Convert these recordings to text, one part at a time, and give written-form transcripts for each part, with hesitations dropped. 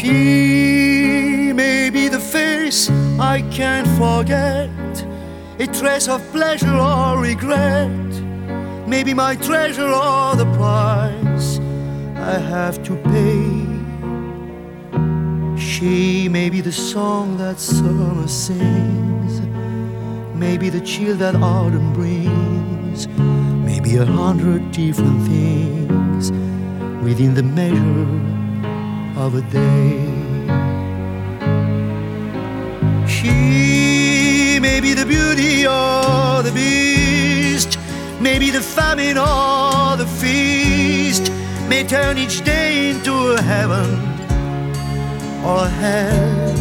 She may be the face I can't forget, a trace of pleasure or regret, maybe my treasure or the price I have to pay. She may be the song that summer sings, maybe the chill that autumn brings, maybe 100 different things within the measure of a day. She may be the beauty or the beast, maybe the famine or the feast, may turn each day into a heaven or a hell.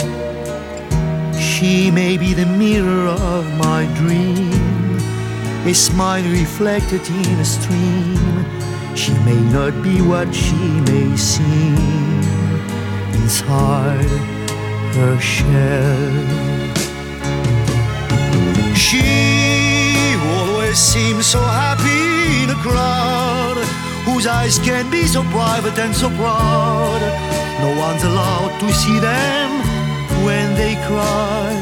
She may be the mirror of my dream, a smile reflected in a stream. She may not be what she may seem inside her shell. She always seems so happy in a crowd, whose eyes can be so private and so proud. No one's allowed to see them when they cry.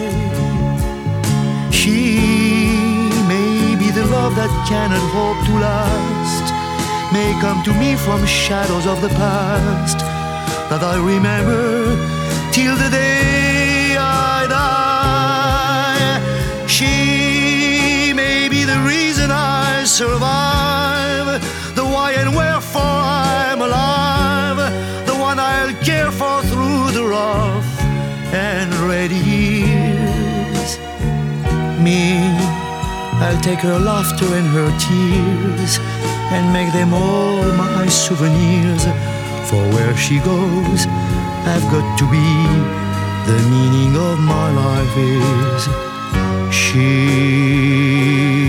She may be the love that cannot hope to last, may come to me from shadows of the past that I remember till the day I die. She may be the reason I survive, the why and wherefore I'm alive, the one I'll care for through the rough and ready years. Me, I'll take her laughter and her tears and make them all my souvenirs. For where she goes, I've got to be. The meaning of my life is she.